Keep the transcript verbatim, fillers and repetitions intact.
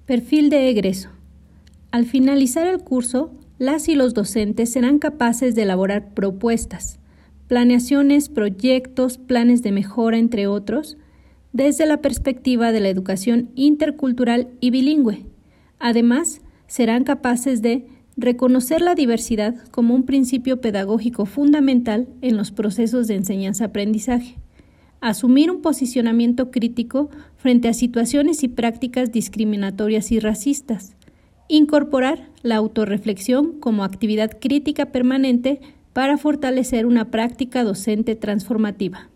Perfil de egreso. Al finalizar el curso, las y los docentes serán capaces de elaborar propuestas, planeaciones, proyectos, planes de mejora, entre otros, desde la perspectiva de la educación intercultural y bilingüe. Además, serán capaces de reconocer la diversidad como un principio pedagógico fundamental en los procesos de enseñanza-aprendizaje, asumir un posicionamiento crítico frente a situaciones y prácticas discriminatorias y racistas, incorporar la autorreflexión como actividad crítica permanente para fortalecer una práctica docente transformativa.